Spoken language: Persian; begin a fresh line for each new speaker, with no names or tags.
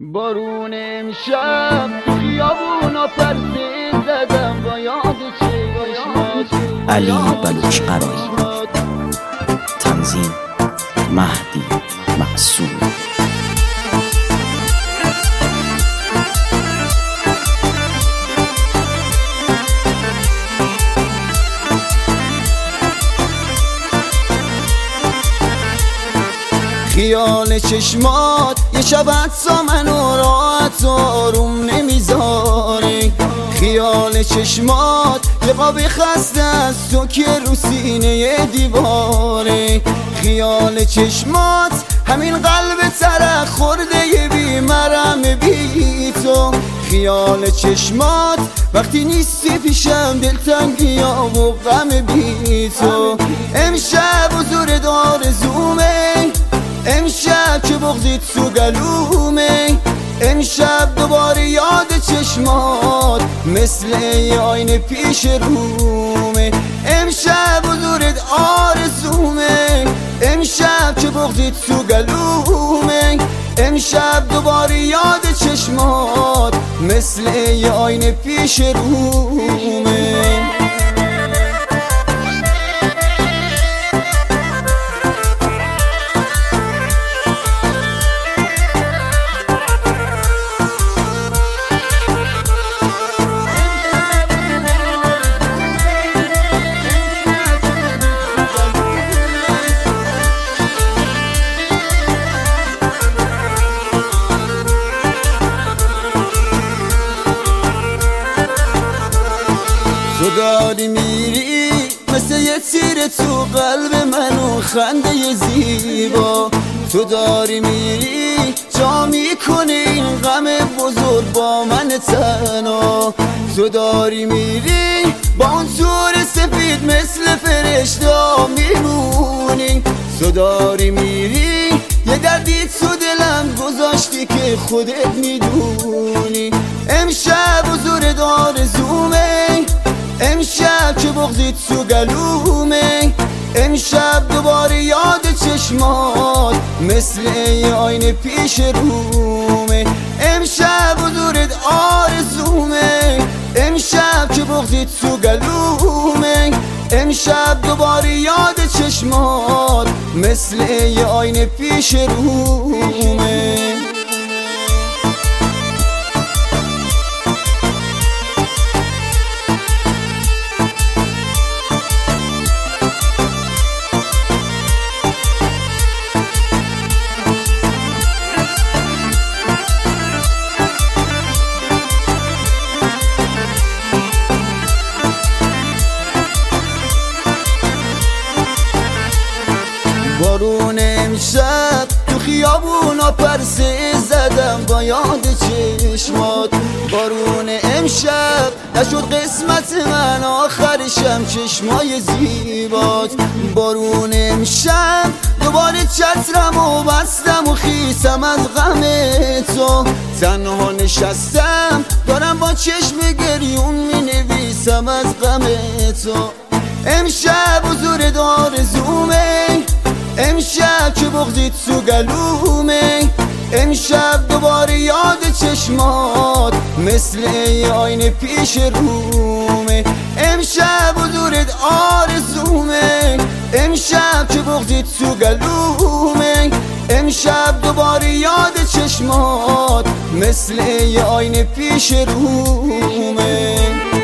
بارون امشب تو خیابونا پرسه زدم با یاد چشمات.
علی بلوچ قرایی، تنظیم مهدی معصوم.
خیال چشمات یه شب حدسا منو راحت آروم نمیذاره. خیال چشمات یه قاب خسته از تو که رو سینه دیواره. خیال چشمات همین قلب ترک خورده یه بیمرم بی تو. خیال چشمات وقتی نیستی پیشم دلتنگی ها و غم بی تو. امشب حضور آرزومه، امشب که بغضیت تو گلومه. امشب دوباره یاد چشمات مثل یه آینه پیش رومه. امشب حضورت آرزومه، امشب که بغضیت تو گلومه. امشب دوباره یاد چشمات مثل یه آینه پیش رومه. تو داری میری مثل یه تیر تو قلب منو خنده ی زیبا. تو داری میری جا میکنی این غم بزرگ با من تنها. تو داری میری با اون تور سفید مثل فرشته میمونی. تو داری میری یه دردی تو دلم گذاشتی که خودت میدونی. امشب حضور آرزومه، امشب که بغضیت تو گلومه. امشب دوباره یاد چشمات مثل یه آینه پیش رومه. امشب حضورت آرزومه، امشب که بغضیت تو گلومه. امشب دوباره یاد چشمات مثل یه آینه پیش رومه. بارون امشب تو خیابونا پرسه زدم با یاد چشمات. بارون امشب نشد قسمت من آخرشم چشمای زیبات. بارون امشب دوباره چترم و بستم و خیسم از غم تو. تنها نشستم دارم با چشم گریون می نویسم از غم تو. امشب حضور آرزومه، امشب که بغضیت تو گلومه. امشب دوباره یاد چشمات مثل یه آینه پیش رومه. امشب حضورت آرزومه، امشب که بغضیت تو گلومه. امشب دوباره یاد چشمات مثل یه آینه پیش رومه.